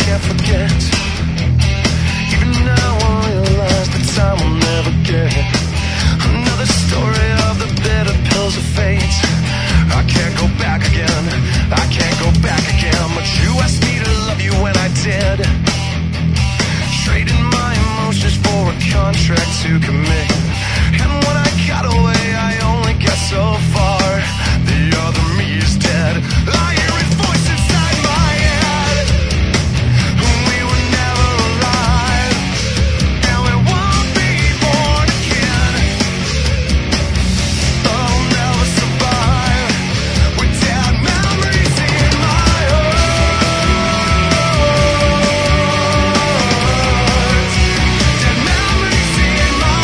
can't forget. Even now I realize the time will never get. Another story of the bitter pills of fate. I can't go back again, I can't go back again. But you asked me to love you when I did, trading my emotions for a contract to commit. And when I got away, I only got so far. The other me is dead. I hear a voice inside my head. We were never alive, and we won't be born again. I'll never survive with dead memories in my heart. Dead memories in my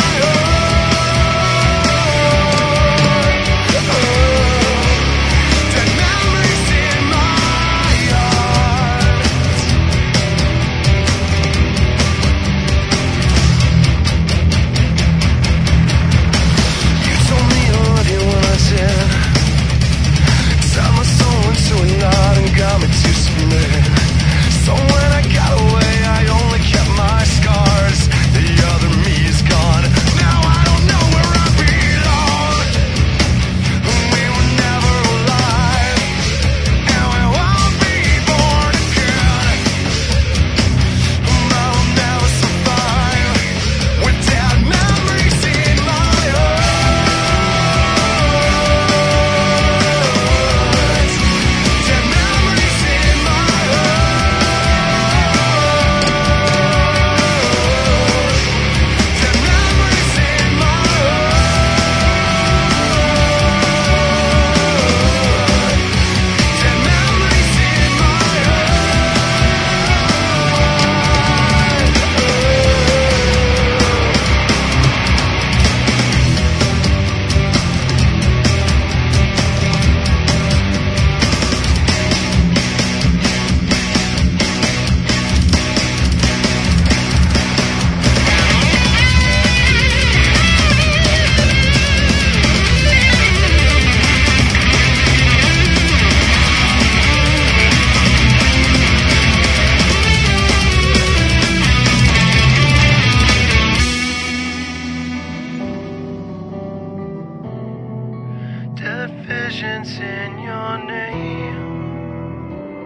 dead visions in your name.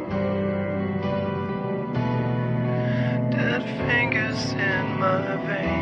Dead fingers in my veins.